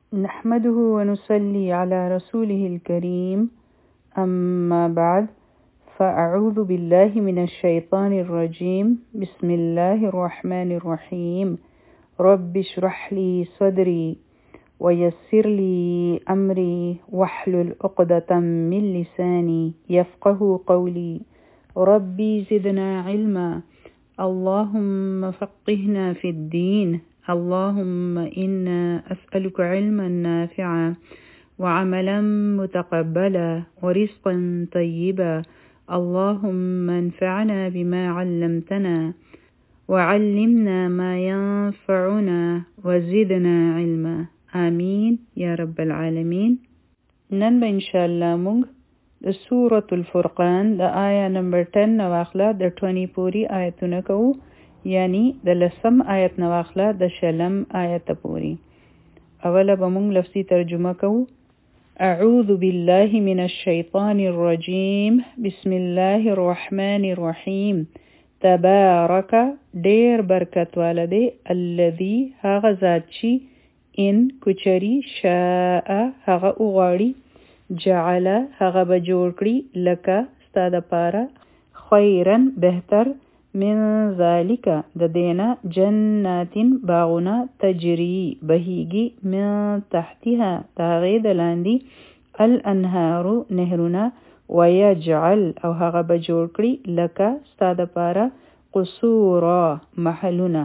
نحمده ونصلي على رسوله الكريم أما بعد فأعوذ بالله من الشيطان الرجيم بسم الله الرحمن الرحيم رب اشرح لي صدري ويسر لي أمري واحلل عقدة من لساني يفقه قولي ربي زدنا علما اللهم فقهنا في الدين اللهم إنا أسألك علما نافعا وعملا متقبلا ورزقا طيبا اللهم انفعنا بما علمتنا وعلمنا ما ينفعنا وزدنا علما آمين يا رب العالمين. نن إن شاء الله مونږ د سورة الفرقان د آیه نمبر 10 نواخله د 20 پوری آیتونه کوو، یعنی د لسم آیت نواخله د شلم آیت پوری. اوله به مونږ لفظي ترجمه کوو. اعوذ بالله من الشیطان الرجیم بسم الله الرحمن الرحیم. تبارک ډیر برکت والده الذي هغه ذات چی ان کچری شاء هغه اغاړي جعل هغه به جوړ کړي لکه ستا دپاره خیرن بهتر من ذالک د دینا جنات باغونه تجری بهیگی من تحتها تاغی دلاندی الانهار نهرونه ویجعل او هغه به جوړ کړي لکه ستا دپاره قصورا محلونه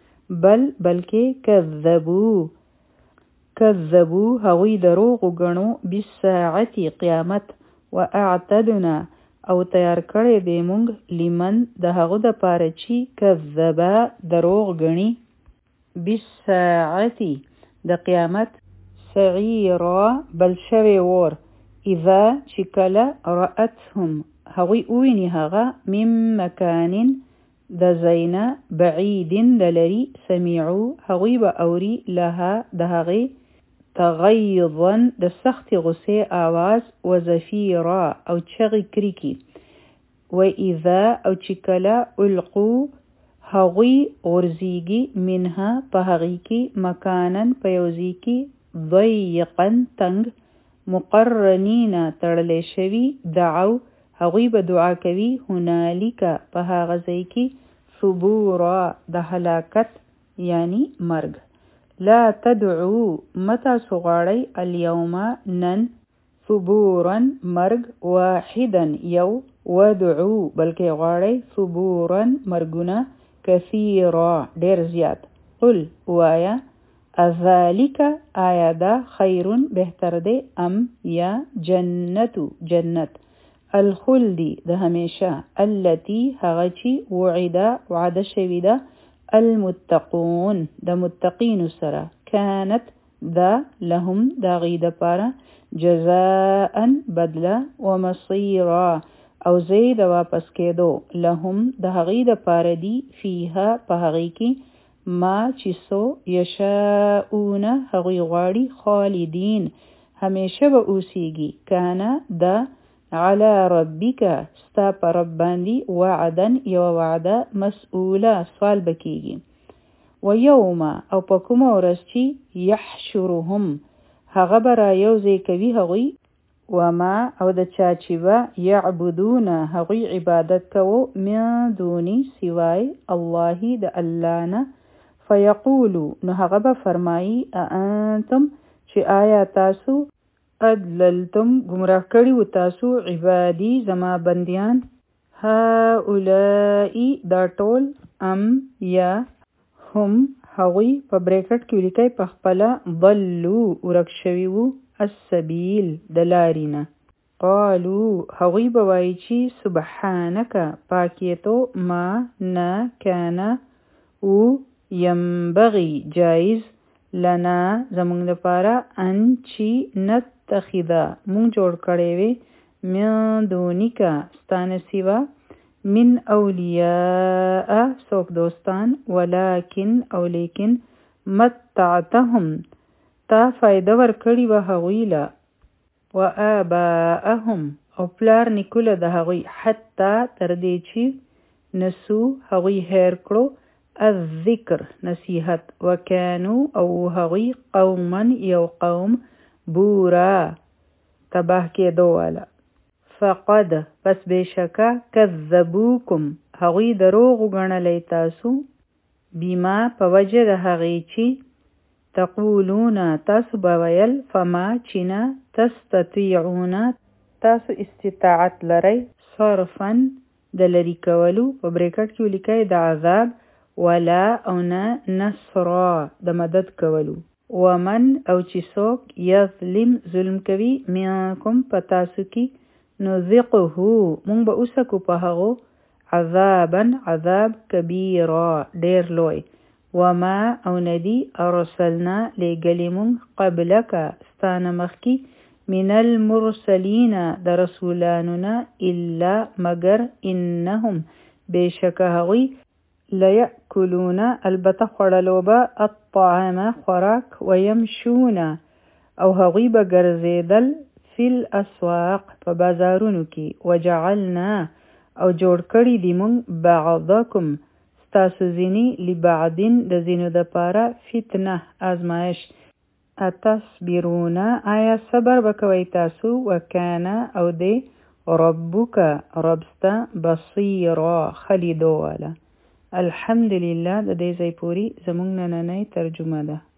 بلکې کذبو هغوی دروغ وګڼو بالساعة قیامت واعتدنا او تیار کړی دی مونږ لمن د هغو دپاره چې کذبا دروغ ګڼي بالساعة د قیامت سعیرا بل شوی اور اذا چې کله رأتهم هغوی اویني هغه من مکان د زینا بعید د لري سمیعو هغوی به اوري لها د هغې تغیظا د سخت غصې آواز و زفیرا او چغی کریکی و اذا او چې کله القو هغوی غرزیگی منها په هغی کی مکانن په یوزی کی ضیقا تنگ مقرنین تړلی شوی دعو هغوی به دعا کوي هنالیک په هغه ځای کی ثبورا د هلاکت یعنی مرگ. لا تدعو متا سغاړی اليوم نن ثبورا مرگ واحدا یو ودعو بلکې غاړی ثبورا مرگونه کثیرا ډیر زیات. قل وایا اذالک آیا دا خیرون بهتر دی ام یا جنت الخلدی د همیشه التي هغه چې وعده شوی ده المتقون د متقین سره كانت دا لهم دا غید پارا جزاء بدلا ومصيرا او زید واپس کېدو لهم د غید پارا دی فیها په هغی کی ما چې سو یشاؤون هغی غواړي خالدین همیشه به اوسیږي کانا دا على ربک ستا پر رب باندې وعدن یو وعده مسئوله سوال بکیږي. و یوم او په کومه ورځ چې یحشرهم هغه به را یوځای کوي هغوی وما او د چا چې به یعبدون هغوی عبادت کوو من دونی سوای الله د الله نه فیقولو نو هغه به فرمایی اانتم چې آیا تاسو ادللتم گمراه کړي و تاسو عبادی زما بندیان هؤلاء دا ټول ام یا هم هغوی په بریکټ کې لیکي په خپله ضلوا ورک شوي وو السبیل د لارینه قالو هغوی به وایي چې سبحانک پاکیتو ما نه کانا او ینبغي جایز لنا زمونږ دپاره ان چې نتخذه مونږ جوړ کړی وی من دونیکا ستانه سیوا من اولیاء سوک دوستان ولیکن او لیکن متعتهم تا فایده ورکړی و هغوی له و آباءهم او پلار نیکوله د هغوی حتی تر دې چې نسو هغوی هیر کړو الذکر نصیحت وکانو او هغوی قوما یو قوم بورا تباه کېدو والا فقد پس بشکا کذبوکم هغوی دروغ وګڼلی تاسو بما په وجه د هغې چې تقولون تاسو به ویل فما چې نه تستطيعون تاسو استطاعت لرئ صرفا د لرې کولو په بریکټ کې ولیکئ د عذاب ولا او نه نصرا د مدد کولو ومن او چې څوک یظلم ظلم کوي منکم په تاسو کې نذقه مونږ به اوسکو په هغو عذابا عذاب کبیرا ډیر لوی وما او ندی ارسلنا لګلی مونږ قبلک ستانه مخکي من المرسلین د رسولانونا الا مگر انهم بشک هغوی لیأکلون البته خوړلو به الطعام خوراک ويمشون او هغوی به ګرځېدل فی الاسواق په بازارونو کې وجعلنا او جوړ کړي دي مونږ بعضکم ستاسو ځینې لبعضین د ځینو دپاره فتنه ازمایش اتصبرون آیا صبر وکوئ تاسو وکانا او دی ربک ربستا بصیرا خلیدو والا الحمدلله د دې ځای پورې زموږ نننۍ ترجمه ده